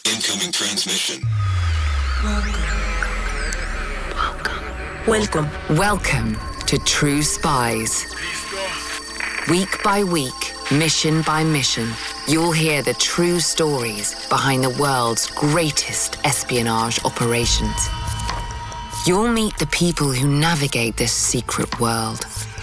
Incoming transmission. Welcome to True Spies. Week by week, mission by mission, you'll hear the true stories behind the world's greatest espionage operations. You'll meet the people who navigate this secret world.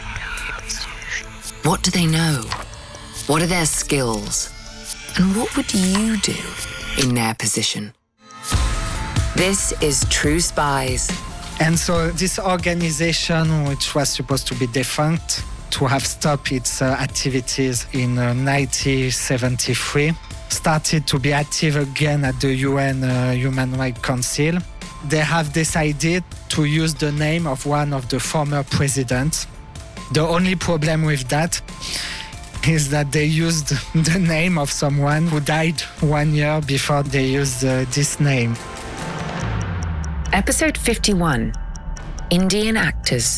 What do they know? What are their skills? And what would you do in their position? This is True Spies. And so this organization, which was supposed to be defunct, to have stopped its activities in 1973, started to be active again at the UN Human Rights Council. They have decided to use the name of one of the former presidents. The only problem with that is that they used the name of someone who died 1 year before they used this name. Episode 51, Indian Actors.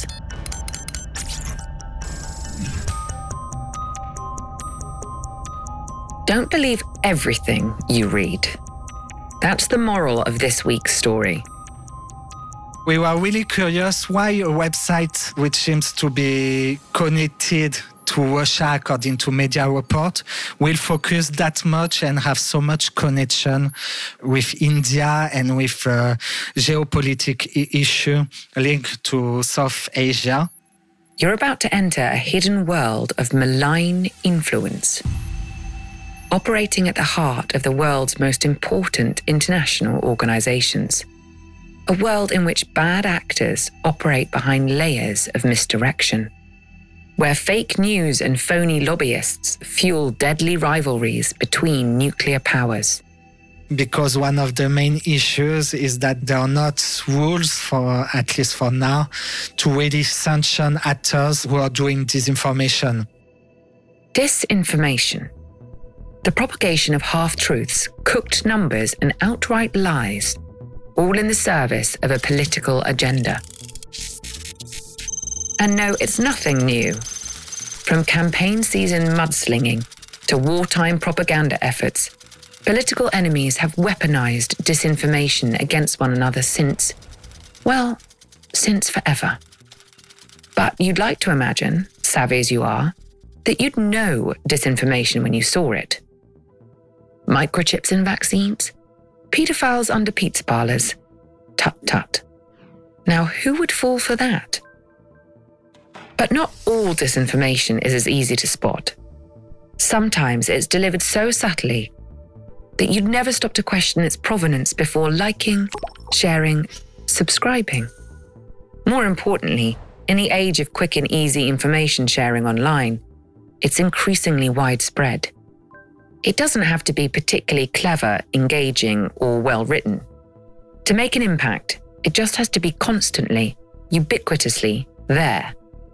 Don't believe everything you read. That's the moral of this week's story. We were really curious why a website which seems to be connected to Russia, according to media report, will focus that much and have so much connection with India and with geopolitical issue linked to South Asia. You're about to enter a hidden world of malign influence, operating at the heart of the world's most important international organizations. A world in which bad actors operate behind layers of misdirection, where fake news and phony lobbyists fuel deadly rivalries between nuclear powers. Because one of the main issues is that there are not rules, for at least for now, to really sanction actors who are doing disinformation. Disinformation. The propagation of half-truths, cooked numbers, and outright lies, all in the service of a political agenda. And no, it's nothing new. From campaign season mudslinging to wartime propaganda efforts, political enemies have weaponized disinformation against one another since forever. But you'd like to imagine, savvy as you are, that you'd know disinformation when you saw it. Microchips in vaccines? Pedophiles under pizza parlors? Tut tut. Now who would fall for that? But not all disinformation is as easy to spot. Sometimes it's delivered so subtly that you'd never stop to question its provenance before liking, sharing, subscribing. More importantly, in the age of quick and easy information sharing online, it's increasingly widespread. It doesn't have to be particularly clever, engaging, or well-written. To make an impact, it just has to be constantly, ubiquitously there.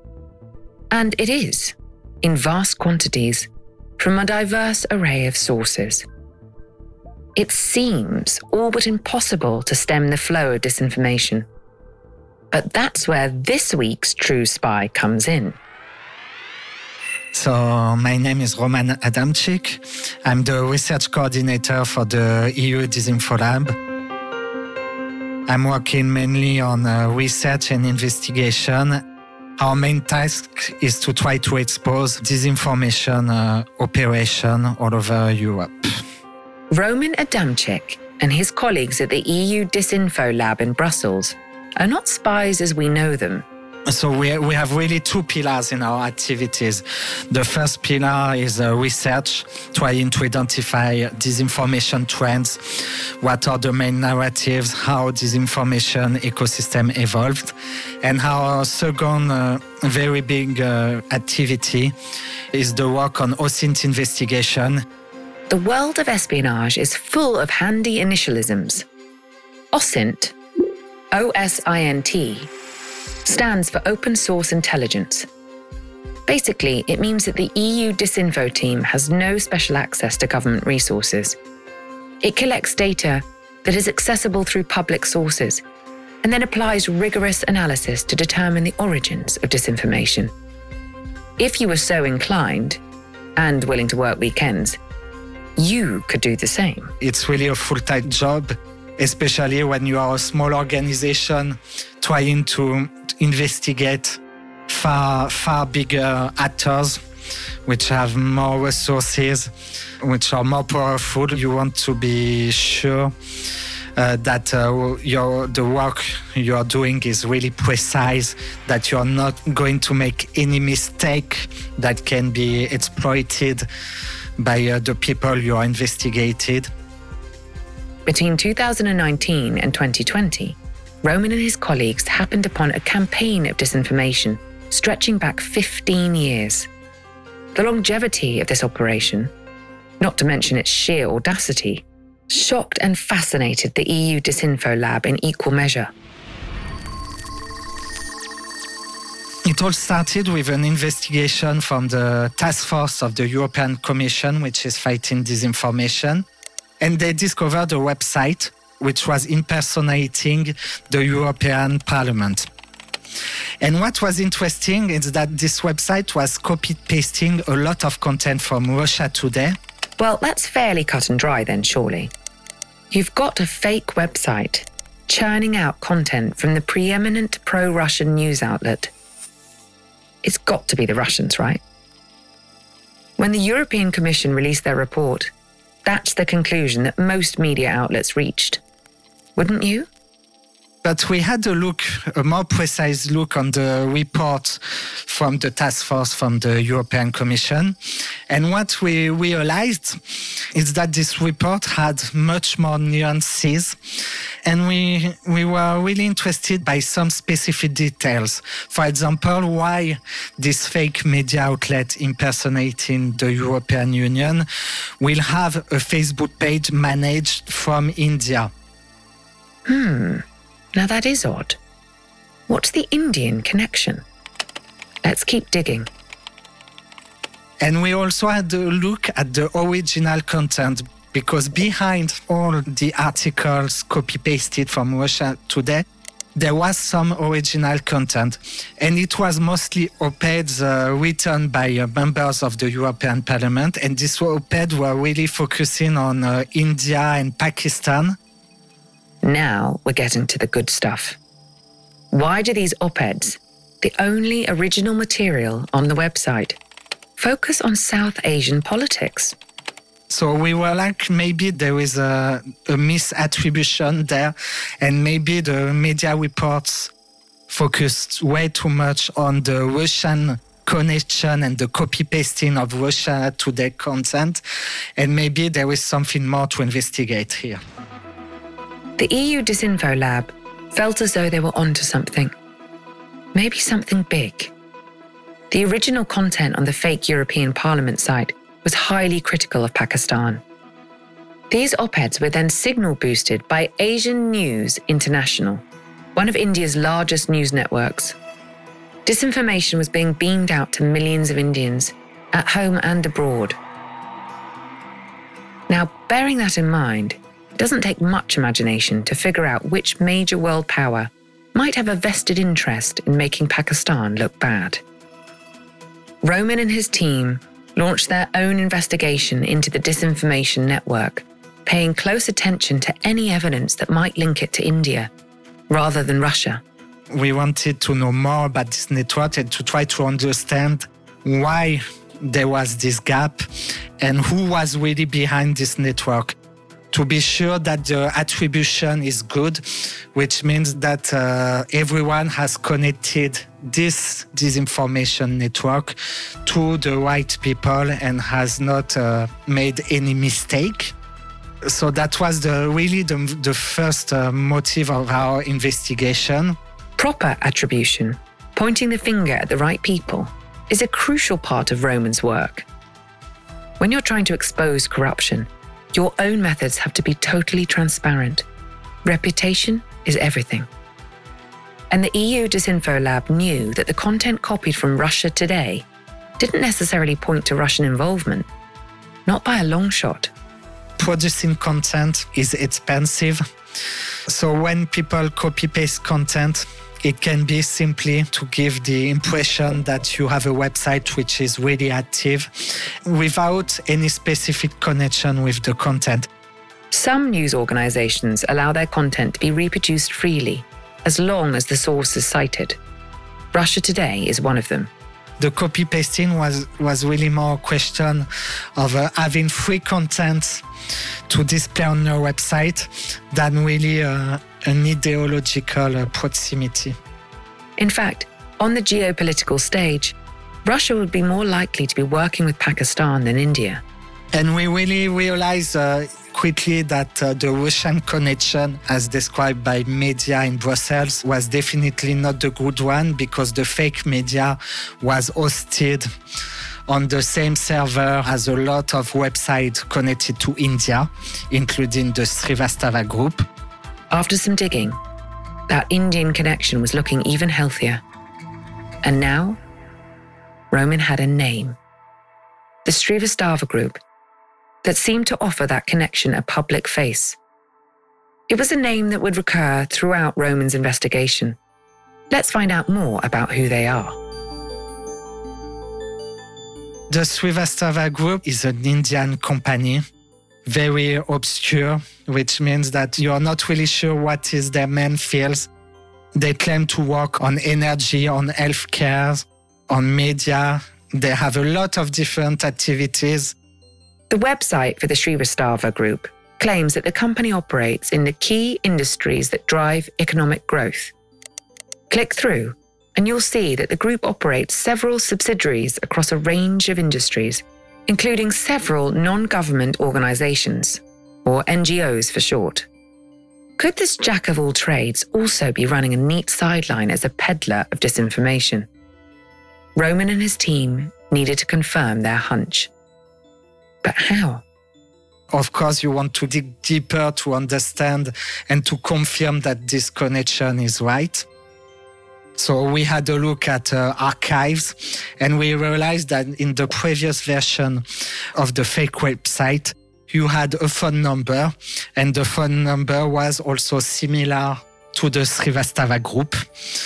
And it is, in vast quantities, from a diverse array of sources. It seems all but impossible to stem the flow of disinformation. But that's where this week's True Spy comes in. So my name is Roman Adamczyk. I'm the research coordinator for the EU Disinfo Lab. I'm working mainly on research and investigation. Our main task is to try to expose disinformation operation all over Europe. Roman Adamczyk and his colleagues at the EU Disinfo Lab in Brussels are not spies as we know them. So we have really two pillars in our activities. The first pillar is research, trying to identify disinformation trends, what are the main narratives, how disinformation ecosystem evolved. And our second very big activity is the work on OSINT investigation. The world of espionage is full of handy initialisms. OSINT, OSINT, stands for Open Source Intelligence. Basically, it means that the EU Disinfo team has no special access to government resources. It collects data that is accessible through public sources and then applies rigorous analysis to determine the origins of disinformation. If you were so inclined, and willing to work weekends, you could do the same. It's really a full-time job, especially when you are a small organization trying to investigate far bigger actors which have more resources, which are more powerful. You want to be sure that the work you are doing is really precise, that you are not going to make any mistake that can be exploited by the people you are investigating. Between 2019 and 2020, Roman and his colleagues happened upon a campaign of disinformation stretching back 15 years. The longevity of this operation, not to mention its sheer audacity, shocked and fascinated the EU Disinfo Lab in equal measure. It all started with an investigation from the task force of the European Commission, which is fighting disinformation. And they discovered a website which was impersonating the European Parliament. And what was interesting is that this website was copy-pasting a lot of content from Russia Today. Well, that's fairly cut and dry then, surely. You've got a fake website churning out content from the preeminent pro-Russian news outlet. It's got to be the Russians, right? When the European Commission released their report, that's the conclusion that most media outlets reached. Wouldn't you? But we had a more precise look on the report from the task force from the European Commission. And what we realized is that this report had much more nuances. And we were really interested by some specific details. For example, why this fake media outlet impersonating the European Union will have a Facebook page managed from India. Now that is odd. What's the Indian connection? Let's keep digging. And we also had a look at the original content, because behind all the articles copy-pasted from Russia Today, there was some original content. And it was mostly op-eds written by members of the European Parliament. And these op-eds were really focusing on India and Pakistan. Now we're getting to the good stuff. Why do these op-eds, the only original material on the website, focus on South Asian politics? So we were like, maybe there is a misattribution there, and maybe the media reports focused way too much on the Russian connection and the copy-pasting of Russia Today content, and maybe there is something more to investigate here. The EU Disinfo Lab felt as though they were onto something. Maybe something big. The original content on the fake European Parliament site was highly critical of Pakistan. These op-eds were then signal boosted by Asian News International, one of India's largest news networks. Disinformation was being beamed out to millions of Indians, at home and abroad. Now, bearing that in mind, it doesn't take much imagination to figure out which major world power might have a vested interest in making Pakistan look bad. Roman and his team launched their own investigation into the disinformation network, paying close attention to any evidence that might link it to India, rather than Russia. We wanted to know more about this network and to try to understand why there was this gap and who was really behind this network. To be sure that the attribution is good, which means that everyone has connected this disinformation network to the right people and has not made any mistake. So that was really the first motive of our investigation. Proper attribution, pointing the finger at the right people, is a crucial part of Roman's work. When you're trying to expose corruption, your own methods have to be totally transparent. Reputation is everything. And the EU Disinfo Lab knew that the content copied from Russia Today didn't necessarily point to Russian involvement, not by a long shot. Producing content is expensive. So when people copy-paste content, It can be simply to give the impression that you have a website which is really active without any specific connection with the content. Some news organizations allow their content to be reproduced freely, as long as the source is cited. Russia Today is one of them. The copy-pasting was really more a question of having free content to display on your website than really an ideological proximity. In fact, on the geopolitical stage, Russia would be more likely to be working with Pakistan than India. And we really realized quickly that the Russian connection, as described by media in Brussels, was definitely not the good one, because the fake media was hosted on the same server as a lot of websites connected to India, including the Srivastava Group. After some digging, that Indian connection was looking even healthier. And now, Roman had a name. The Srivastava Group, that seemed to offer that connection a public face. It was a name that would recur throughout Roman's investigation. Let's find out more about who they are. The Srivastava Group is an Indian company, very obscure, which means that you are not really sure what is their main fields. They claim to work on energy, on healthcare, on media. They have a lot of different activities. The website for the Srivastava Group claims that the company operates in the key industries that drive economic growth. Click through, and you'll see that the group operates several subsidiaries across a range of industries, including several non-government organizations, or NGOs for short. Could this jack of all trades also be running a neat sideline as a peddler of disinformation? Roman and his team needed to confirm their hunch. But how? Of course, you want to dig deeper to understand and to confirm that this connection is right. So we had a look at archives, and we realized that in the previous version of the fake website, you had a phone number, and the phone number was also similar to the Srivastava Group.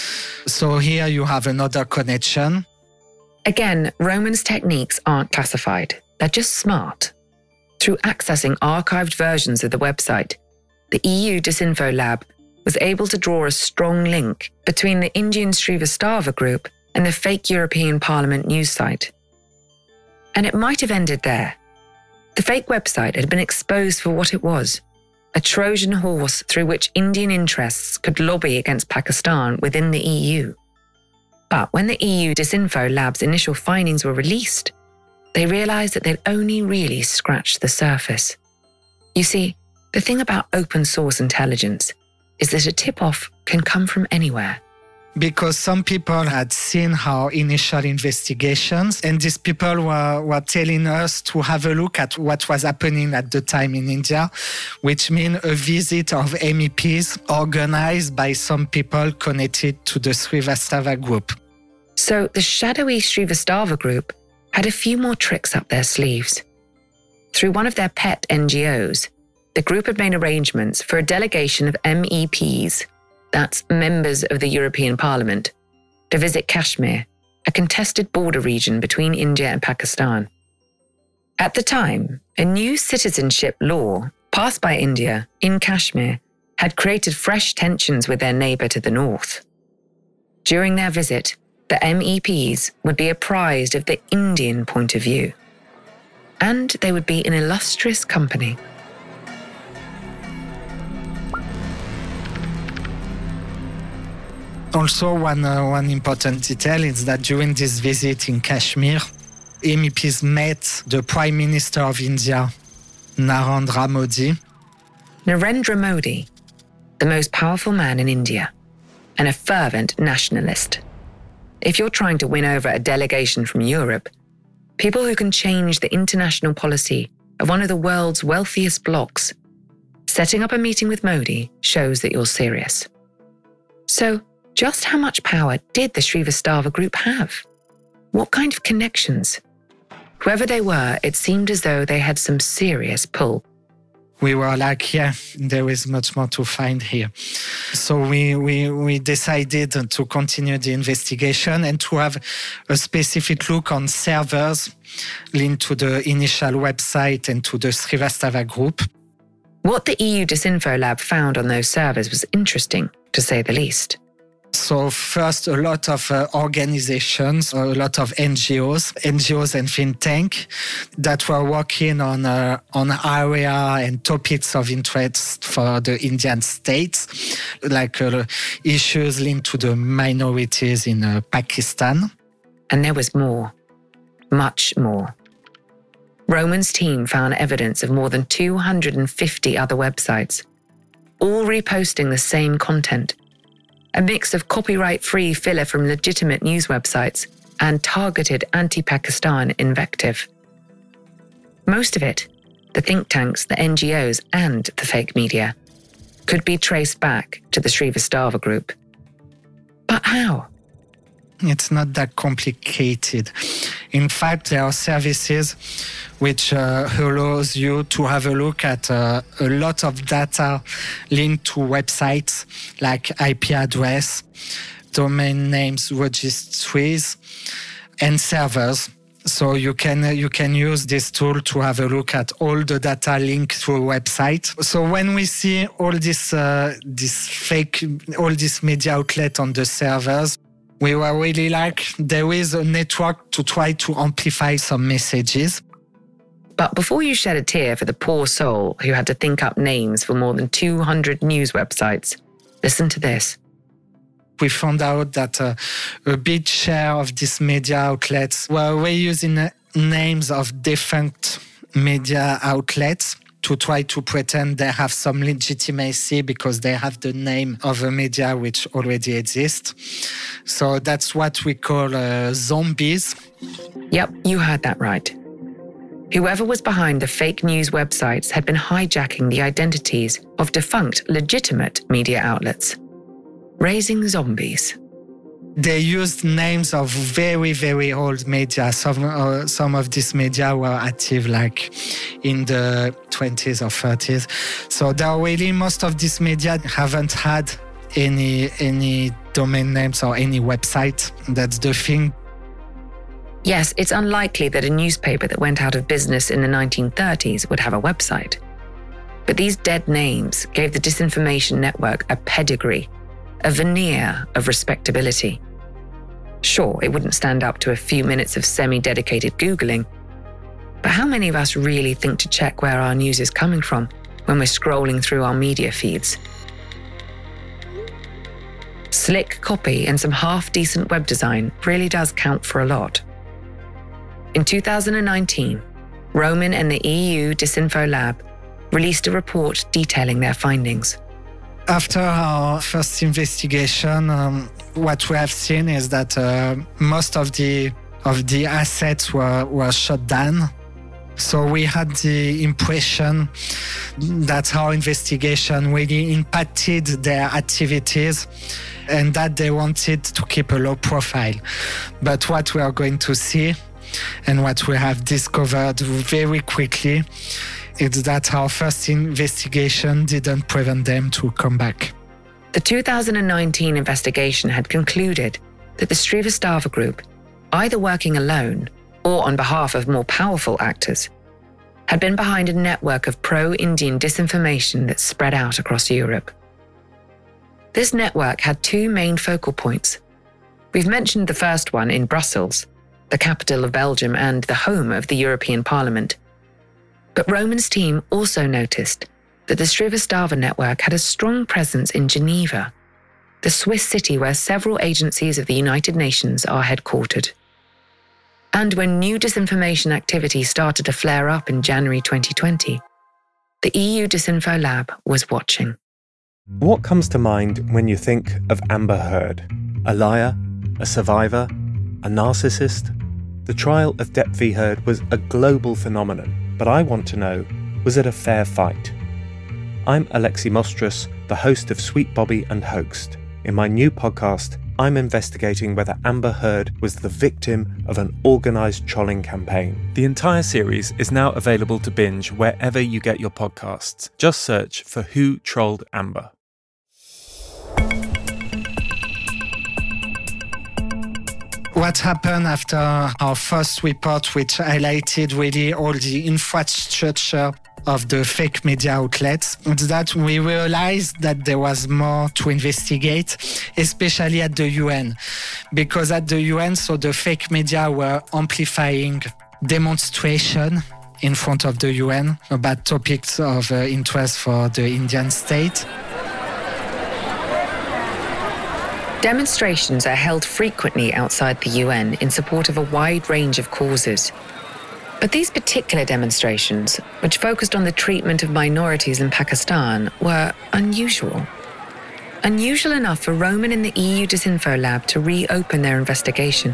So here you have another connection. Again, Roman's techniques aren't classified. They're just smart. Through accessing archived versions of the website, the EU Disinfo Lab was able to draw a strong link between the Indian Srivastava Group and the fake European Parliament news site. And it might have ended there. The fake website had been exposed for what it was, a Trojan horse through which Indian interests could lobby against Pakistan within the EU. But when the EU Disinfo Lab's initial findings were released, they realized that they'd only really scratched the surface. You see, the thing about open source intelligence is that a tip-off can come from anywhere. Because some people had seen our initial investigations, and these people were telling us to have a look at what was happening at the time in India, which means a visit of MEPs organized by some people connected to the Srivastava Group. So the shadowy Srivastava Group had a few more tricks up their sleeves. Through one of their pet NGOs, the group had made arrangements for a delegation of MEPs, that's members of the European Parliament, to visit Kashmir, a contested border region between India and Pakistan. At the time, a new citizenship law passed by India in Kashmir had created fresh tensions with their neighbour to the north. During their visit, the MEPs would be apprised of the Indian point of view. And they would be in illustrious company. Also, one important detail is that during this visit in Kashmir, MEPs met the Prime Minister of India, Narendra Modi. Narendra Modi, the most powerful man in India, and a fervent nationalist. If you're trying to win over a delegation from Europe, people who can change the international policy of one of the world's wealthiest blocs, setting up a meeting with Modi shows that you're serious. So, just how much power did the Srivastava Group have? What kind of connections? Whoever they were, it seemed as though they had some serious pull. we were like, yeah, there is much more to find here. So we decided to continue the investigation and to have a specific look on servers linked to the initial website and to the Srivastava group. What the EU Disinfo Lab found on those servers was interesting, to say the least. So first, a lot of organizations, a lot of NGOs and think tank that were working on area and topics of interest for the Indian states, like issues linked to the minorities in Pakistan. And there was more, much more. Roman's team found evidence of more than 250 other websites, all reposting the same content. A mix of copyright-free filler from legitimate news websites and targeted anti-Pakistan invective. Most of it, the think tanks, the NGOs, and the fake media, could be traced back to the Srivastava group. But how? It's not that complicated. In fact, there are services which allows you to have a look at a lot of data linked to websites like IP address, domain names, registries, and servers. So you can use this tool to have a look at all the data linked to a website. So when we see all this media outlet on the servers, we were really like, there is a network to try to amplify some messages. But before you shed a tear for the poor soul who had to think up names for more than 200 news websites, listen to this. We found out that a big share of these media outlets were reusing names of defunct media outlets to try to pretend they have some legitimacy because they have the name of a media which already exists. So that's what we call zombies. Yep, you heard that right. Whoever was behind the fake news websites had been hijacking the identities of defunct, legitimate media outlets, raising zombies. They used names of very, very old media. Some of these media were active like in the 20s or 30s. So there are really most of these media haven't had any domain names or any website. That's the thing. Yes, it's unlikely that a newspaper that went out of business in the 1930s would have a website. But these dead names gave the disinformation network a pedigree, a veneer of respectability. Sure, it wouldn't stand up to a few minutes of semi-dedicated Googling, but how many of us really think to check where our news is coming from when we're scrolling through our media feeds? Slick copy and some half-decent web design really does count for a lot. In 2019, Roman and the EU Disinfo Lab released a report detailing their findings. After our first investigation, what we have seen is that most of the assets were shut down. So we had the impression that our investigation really impacted their activities and that they wanted to keep a low profile. But what we are going to see and what we have discovered very quickly is that our first investigation didn't prevent them to come back. The 2019 investigation had concluded that the Srivastava group, either working alone or on behalf of more powerful actors, had been behind a network of pro-Indian disinformation that spread out across Europe. This network had two main focal points. We've mentioned the first one in Brussels, the capital of Belgium and the home of the European Parliament. But Roman's team also noticed that the Srivastava network had a strong presence in Geneva, the Swiss city where several agencies of the United Nations are headquartered. And when new disinformation activity started to flare up in January 2020, the EU Disinfo Lab was watching. What comes to mind when you think of Amber Heard? A liar? A survivor? A narcissist? The trial of Depp v. Heard was a global phenomenon, but I want to know, was it a fair fight? I'm Alexi Mostrous, the host of Sweet Bobby and Hoaxed. In my new podcast, I'm investigating whether Amber Heard was the victim of an organised trolling campaign. The entire series is now available to binge wherever you get your podcasts. Just search for Who Trolled Amber. What happened after our first report, which highlighted really all the infrastructure of the fake media outlets, is that we realized that there was more to investigate, especially at the UN. Because at the UN, so the fake media were amplifying demonstration in front of the UN about topics of interest for the Indian state. Demonstrations are held frequently outside the UN in support of a wide range of causes. But these particular demonstrations, which focused on the treatment of minorities in Pakistan, were unusual. Unusual enough for Roman and the EU Disinfo Lab to reopen their investigation.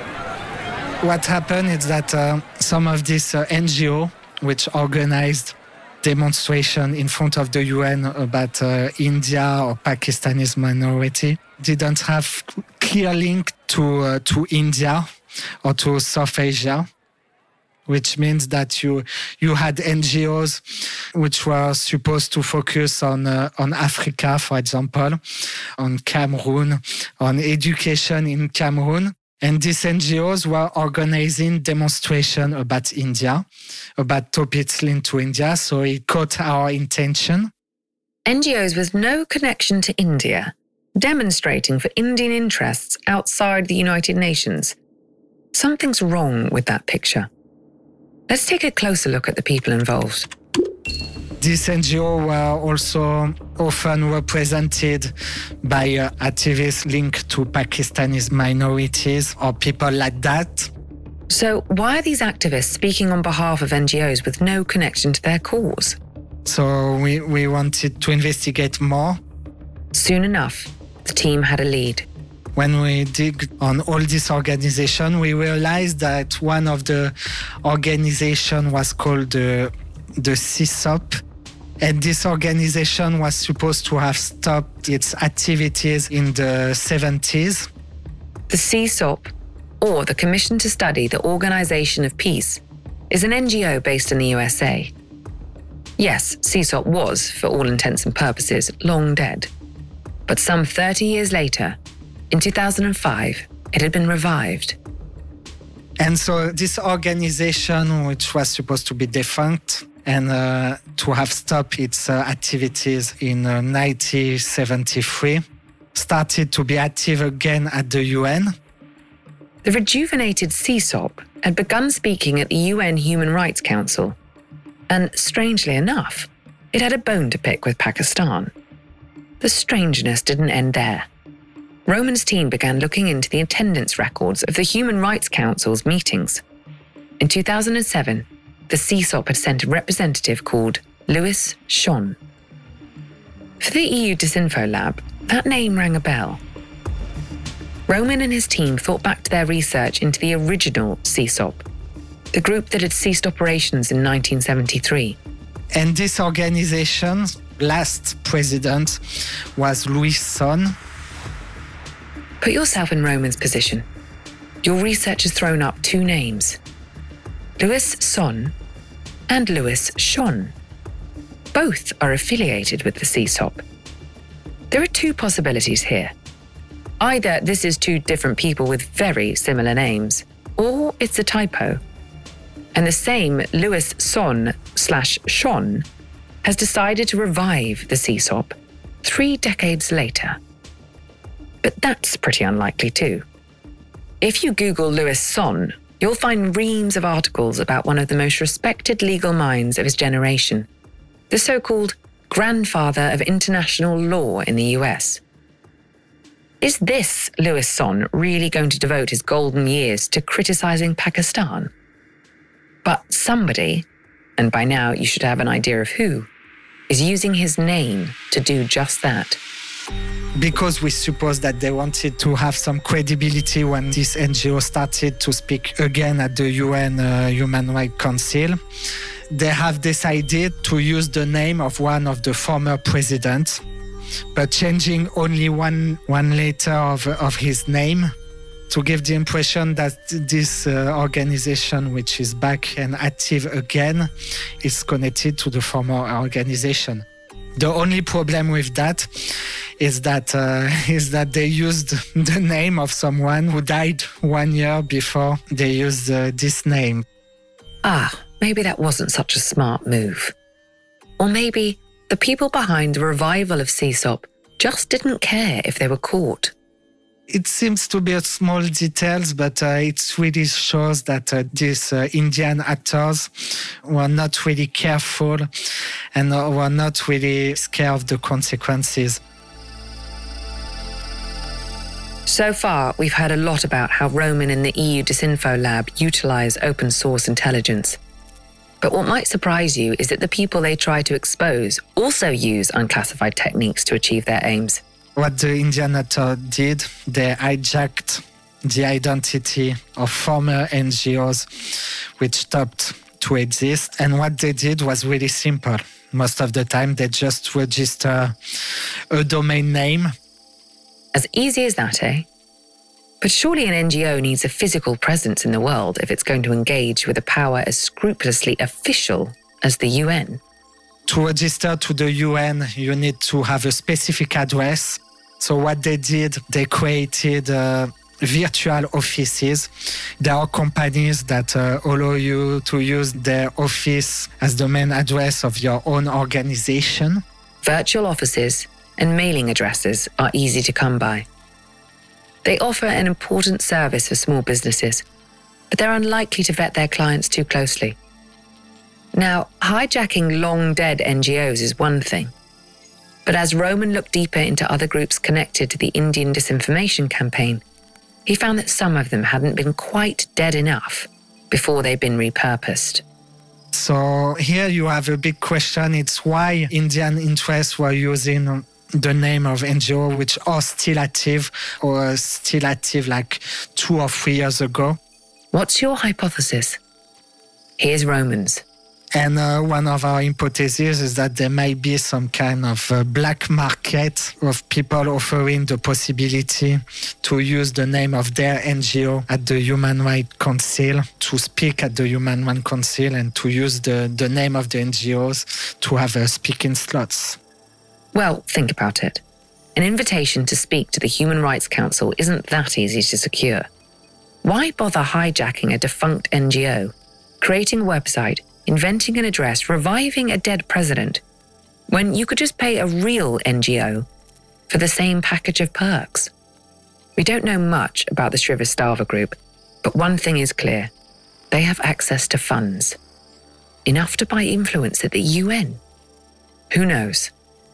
What happened is that some of these NGO, which organized demonstration in front of the UN about India or Pakistani minority, didn't have clear link to India or to South Asia, which means that you had NGOs which were supposed to focus on Africa, for example, on Cameroon, on education in Cameroon. And these NGOs were organizing demonstration about India, about topics linked to India, so it caught our attention. NGOs with no connection to India, demonstrating for Indian interests outside the United Nations. Something's wrong with that picture. Let's take a closer look at the people involved. These NGOs were also often represented by activists linked to Pakistani minorities or people like that. So why are these activists speaking on behalf of NGOs with no connection to their cause? So we wanted to investigate more. Soon enough, the team had a lead. When we dig on all this organization, we realized that one of the organization was called the CSOP. And this organization was supposed to have stopped its activities in the 70s. The CSOP, or the Commission to Study the Organization of Peace, is an NGO based in the USA. Yes, CSOP was, for all intents and purposes, long dead. But some 30 years later, in 2005, it had been revived. And so this organization, which was supposed to be defunct and to have stopped its activities in 1973, started to be active again at the UN. The rejuvenated CSOP had begun speaking at the UN Human Rights Council. And strangely enough, it had a bone to pick with Pakistan. The strangeness didn't end there. Roman's team began looking into the attendance records of the Human Rights Council's meetings. In 2007, the CSOP had sent a representative called Louis Schonn. For the EU Disinfo Lab, that name rang a bell. Roman and his team thought back to their research into the original CSOP, the group that had ceased operations in 1973. And this organization's last president was Louis Schonn. Put yourself in Roman's position. Your research has thrown up two names, Louis Schonn and Louis Schonn. Both are affiliated with the CSOP. There are two possibilities here. Either this is two different people with very similar names, or it's a typo. And the same Louis Schonn/Schonn has decided to revive the CSOP 3 decades later. But that's pretty unlikely too. If you Google Louis Schonn, you'll find reams of articles about one of the most respected legal minds of his generation, the so-called grandfather of international law in the US. Is this Louis Schonn really going to devote his golden years to criticizing Pakistan? But somebody, and by now you should have an idea of who, is using his name to do just that. Because we suppose that they wanted to have some credibility when this NGO started to speak again at the UN Human Rights Council, they have decided to use the name of one of the former presidents. but changing only one letter of his name to give the impression that this organization, which is back and active again, is connected to the former organization. The only problem with that is that they used the name of someone who died 1 year before they used this name. Maybe that wasn't such a smart move. Or maybe the people behind the revival of CSOP just didn't care if they were caught. It seems to be a small details, but it really shows that these Indian actors were not really careful and were not really scared of the consequences. So far, we've heard a lot about how Roman and the EU Disinfo Lab utilize open source intelligence. But what might surprise you is that the people they try to expose also use unclassified techniques to achieve their aims. What the Indian actor did, they hijacked the identity of former NGOs which stopped to exist. And what they did was really simple. Most of the time, they just register a domain name. As easy as that, eh? But surely an NGO needs a physical presence in the world if it's going to engage with a power as scrupulously official as the UN. To register to the UN, you need to have a specific address. So what they did, they created virtual offices. There are companies that allow you to use their office as the main address of your own organization. Virtual offices and mailing addresses are easy to come by. They offer an important service for small businesses, but they're unlikely to vet their clients too closely. Now, hijacking long-dead NGOs is one thing. But as Roman looked deeper into other groups connected to the Indian disinformation campaign, he found that some of them hadn't been quite dead enough before they'd been repurposed. So here you have a big question. It's why Indian interests were using the name of NGO, which are still active or still active like 2 or 3 years ago. What's your hypothesis? Here's Roman's. And one of our hypotheses is that there might be some kind of black market of people offering the possibility to use the name of their NGO at the Human Rights Council, to speak at the Human Rights Council, and to use the name of the NGOs to have speaking slots. Well, think about it. An invitation to speak to the Human Rights Council isn't that easy to secure. Why bother hijacking a defunct NGO, creating a website, inventing an address, reviving a dead president, when you could just pay a real NGO for the same package of perks? We don't know much about the Srivastava group, but one thing is clear. They have access to funds. Enough to buy influence at the UN. Who knows?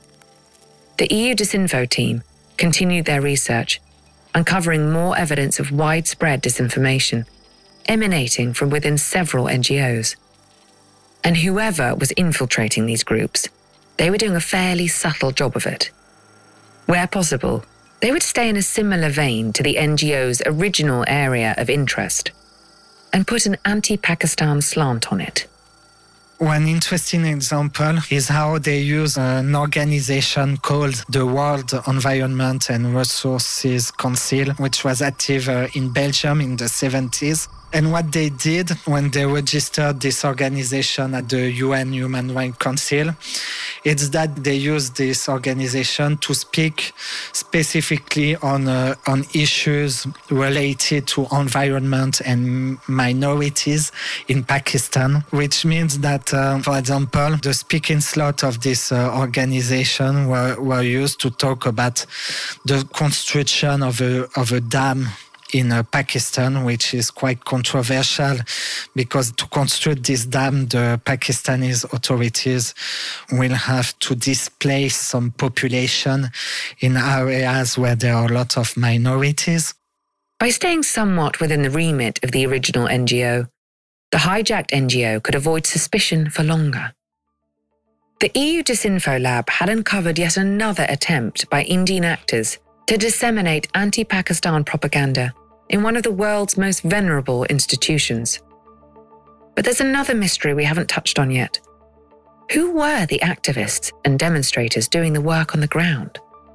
The EU Disinfo team continued their research, uncovering more evidence of widespread disinformation, emanating from within several NGOs. And whoever was infiltrating these groups, they were doing a fairly subtle job of it. Where possible, they would stay in a similar vein to the NGO's original area of interest and put an anti-Pakistan slant on it. One interesting example is how they use an organization called the World Environment and Resources Council, which was active in Belgium in the 70s. And what they did when they registered this organization at the UN Human Rights Council is that they used this organization to speak specifically on issues related to environment and minorities in Pakistan, which means that, for example, the speaking slot of this organization were used to talk about the construction of a dam in Pakistan, which is quite controversial because to construct this dam, the Pakistani authorities will have to displace some population in areas where there are a lot of minorities. By staying somewhat within the remit of the original NGO, the hijacked NGO could avoid suspicion for longer. The EU Disinfo Lab had uncovered yet another attempt by Indian actors to disseminate anti-Pakistan propaganda in one of the world's most venerable institutions. But there's another mystery we haven't touched on yet. Who were the activists and demonstrators doing the work on the ground?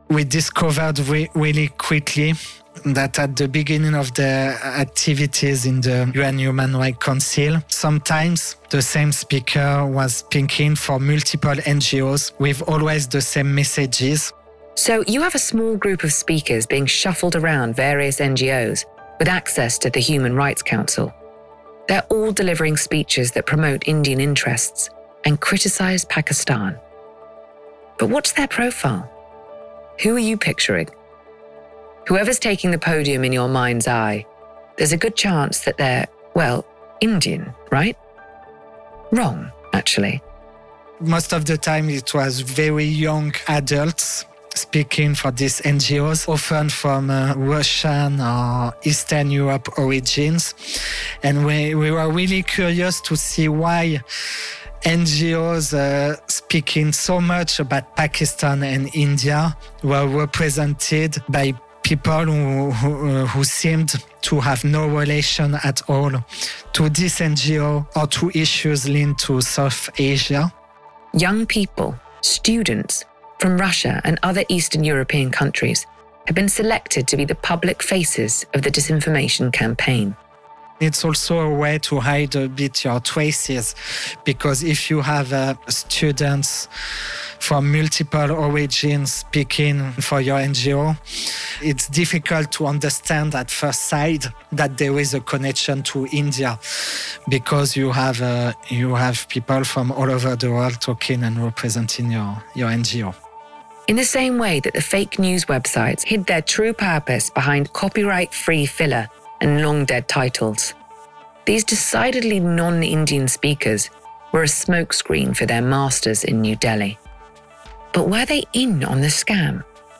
We discovered really quickly that at the beginning of the activities in the UN Human Rights Council, sometimes the same speaker was speaking for multiple NGOs with always the same messages. So you have a small group of speakers being shuffled around various NGOs with access to the Human Rights Council. They're all delivering speeches that promote Indian interests and criticize Pakistan. But what's their profile? Who are you picturing? Whoever's taking the podium in your mind's eye, there's a good chance that they're, well, Indian, right? Wrong, actually. Most of the time it was very young adults speaking for these NGOs, often from Russian or Eastern Europe origins. And we were really curious to see why NGOs speaking so much about Pakistan and India were represented by people who seemed to have no relation at all to this NGO or to issues linked to South Asia. Young people, students from Russia and other Eastern European countries have been selected to be the public faces of the disinformation campaign. It's also a way to hide a bit your traces, because if you have students from multiple origins speaking for your NGO, it's difficult to understand at first sight that there is a connection to India, because you have people from all over the world talking and representing your NGO. In the same way that the fake news websites hid their true purpose behind copyright-free filler and long-dead titles, these decidedly non-Indian speakers were a smokescreen for their masters in New Delhi. But were they in on the scam?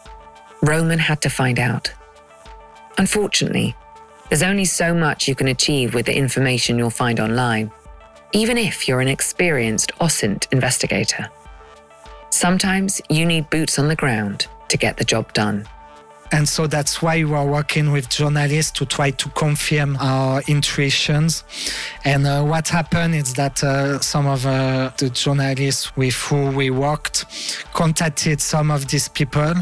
Roman had to find out. Unfortunately, there's only so much you can achieve with the information you'll find online, even if you're an experienced OSINT investigator. Sometimes you need boots on the ground to get the job done. And so that's why we are working with journalists to try to confirm our intuitions. And what happened is that some of the journalists with who we worked contacted some of these people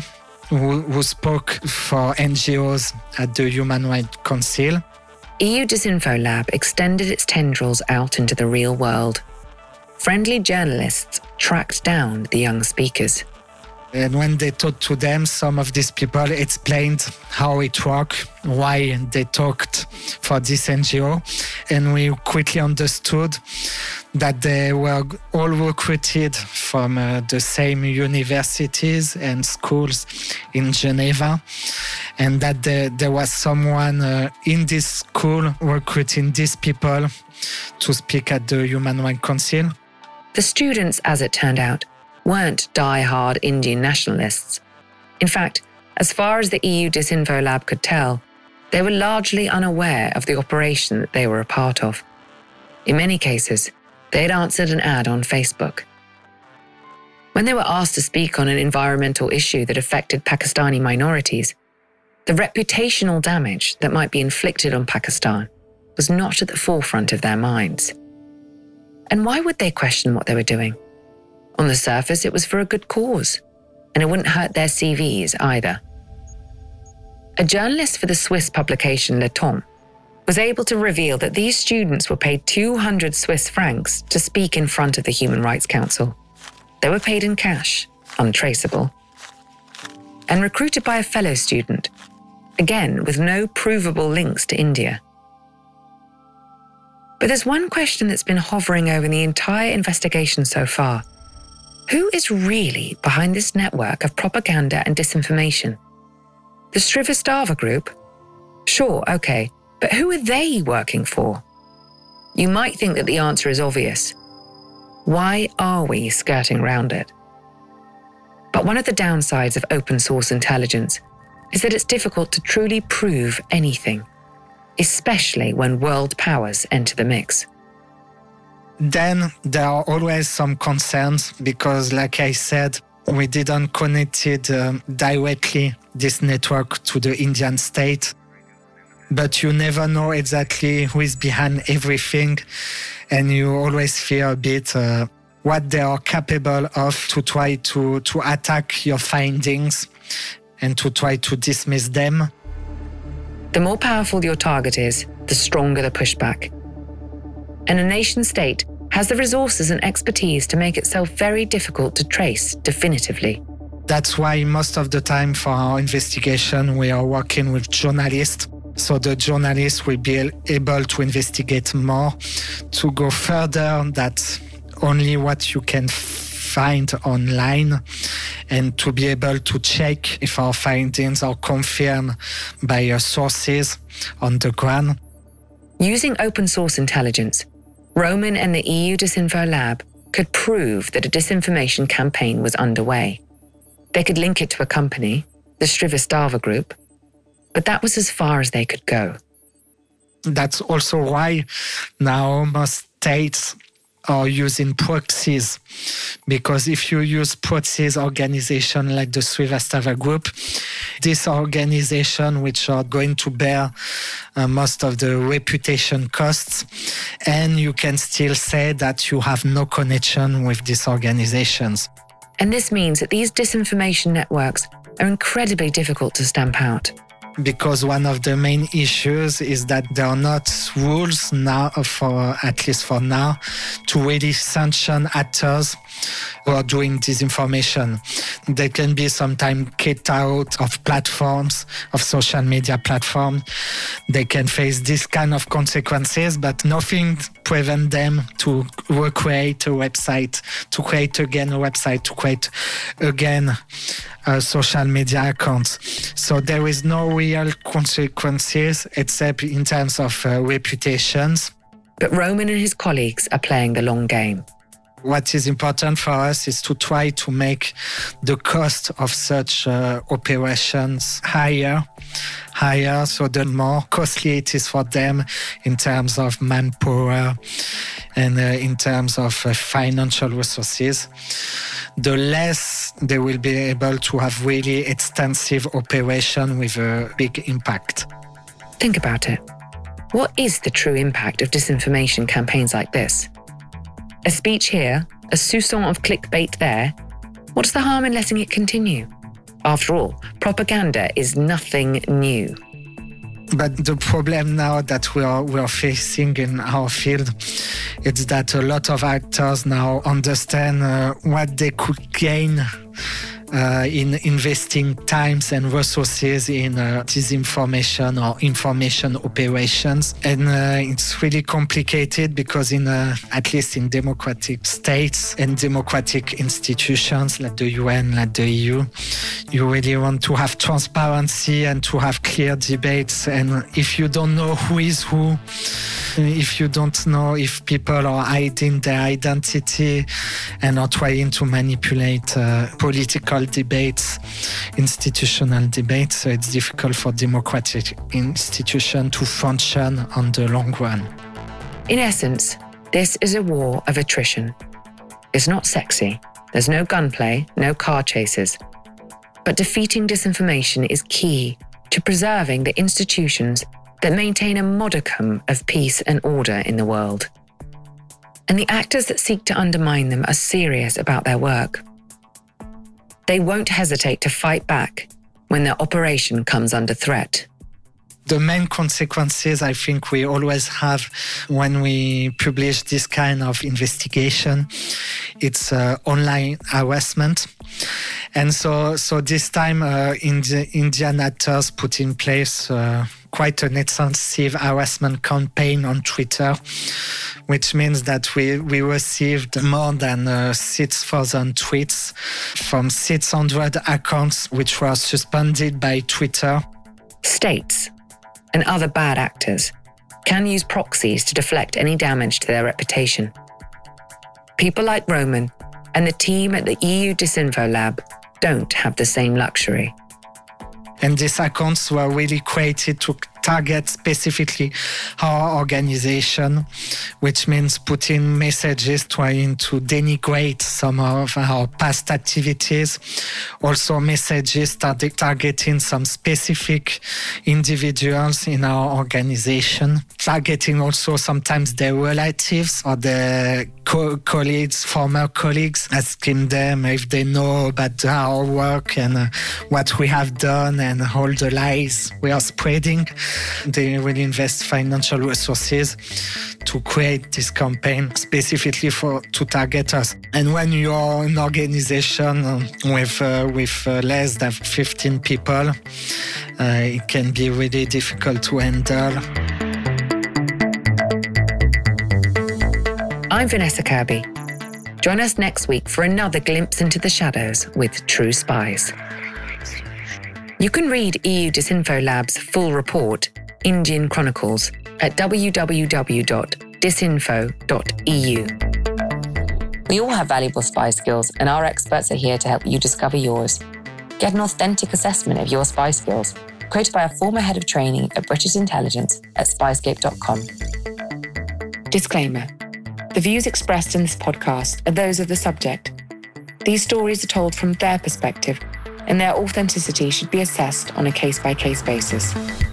who spoke for NGOs at the Human Rights Council. EU Disinfo Lab extended its tendrils out into the real world. Friendly journalists tracked down the young speakers. And when they talked to them, some of these people explained how it worked, why they talked for this NGO. And we quickly understood that they were all recruited from the same universities and schools in Geneva. And that there was someone in this school recruiting these people to speak at the Human Rights Council. The students, as it turned out, weren't die-hard Indian nationalists. In fact, as far as the EU Disinfo Lab could tell, they were largely unaware of the operation that they were a part of. In many cases, they had answered an ad on Facebook. When they were asked to speak on an environmental issue that affected Pakistani minorities, the reputational damage that might be inflicted on Pakistan was not at the forefront of their minds. And why would they question what they were doing? On the surface, it was for a good cause, and it wouldn't hurt their CVs either. A journalist for the Swiss publication Le Temps was able to reveal that these students were paid 200 Swiss francs to speak in front of the Human Rights Council. They were paid in cash, untraceable, and recruited by a fellow student, again with no provable links to India. But there's one question that's been hovering over the entire investigation so far. Who is really behind this network of propaganda and disinformation? The Srivastava group? Sure, okay, but who are they working for? You might think that the answer is obvious. Why are we skirting around it? But one of the downsides of open source intelligence is that it's difficult to truly prove anything, especially when world powers enter the mix. Then there are always some concerns because, like I said, we didn't connect it directly, this network, to the Indian state. But you never know exactly who is behind everything. And you always fear a bit what they are capable of to try to attack your findings and to try to dismiss them. The more powerful your target is, the stronger the pushback. And a nation-state has the resources and expertise to make itself very difficult to trace definitively. That's why most of the time for our investigation, we are working with journalists. So the journalists will be able to investigate more, to go further than only what you can find online, and to be able to check if our findings are confirmed by sources on the ground. Using open source intelligence, Roman and the EU Disinfo Lab could prove that a disinformation campaign was underway. They could link it to a company, the Srivastava Group, but that was as far as they could go. That's also why now most states are using proxies, because if you use proxies organization like the Srivastava Group, this organization which are going to bear most of the reputation costs, and you can still say that you have no connection with these organizations. And this means that these disinformation networks are incredibly difficult to stamp out. Because one of the main issues is that there are not rules now, at least for now, to really sanction actors who are doing disinformation. They can be sometimes kicked out of platforms, of social media platforms. They can face this kind of consequences, but nothing prevents them to recreate a website, to create again a website, to create again social media accounts. So there is no real consequences except in terms of reputations. But Roman and his colleagues are playing the long game. What is important for us is to try to make the cost of such operations higher, so the more costly it is for them in terms of manpower and in terms of financial resources, the less they will be able to have really extensive operation with a big impact. Think about it. What is the true impact of disinformation campaigns like this? A speech here, a soupçon of clickbait there. What's the harm in letting it continue? After all, propaganda is nothing new. But the problem now that we are facing in our field is that a lot of actors now understand what they could gain in investing times and resources in disinformation or information operations. And it's really complicated because at least in democratic states and democratic institutions like the UN, like the EU, you really want to have transparency and to have clear debates. And if you don't know who is who, if you don't know if people are hiding their identity and are trying to manipulate political debates, institutional debates, so it's difficult for democratic institutions to function on the long run. In essence, this is a war of attrition. It's not sexy. There's no gunplay, no car chases. But defeating disinformation is key to preserving the institutions that maintain a modicum of peace and order in the world. And the actors that seek to undermine them are serious about their work. They won't hesitate to fight back when their operation comes under threat. The main consequences I think we always have when we publish this kind of investigation, it's online harassment. And so this time Indian actors put in place quite an extensive harassment campaign on Twitter, which means that we received more than 6,000 tweets from 600 accounts which were suspended by Twitter. States and other bad actors can use proxies to deflect any damage to their reputation. People like Roman and the team at the EU Disinfo Lab don't have the same luxury. And these accounts were really created to target specifically our organization, which means putting messages trying to denigrate some of our past activities. Also messages targeting some specific individuals in our organization, targeting also sometimes their relatives or their colleagues, former colleagues, asking them if they know about our work and what we have done and all the lies we are spreading. They will invest financial resources to create this campaign specifically to target us. And when you're an organization with less than 15 people, it can be really difficult to handle. I'm Vanessa Kirby. Join us next week for another glimpse into the shadows with True Spies. You can read EU Disinfo Lab's full report, Indian Chronicles, at www.disinfo.eu. We all have valuable spy skills, and our experts are here to help you discover yours. Get an authentic assessment of your spy skills, quoted by a former head of training at British Intelligence at spyscape.com. Disclaimer. The views expressed in this podcast are those of the subject. These stories are told from their perspective, and their authenticity should be assessed on a case-by-case basis.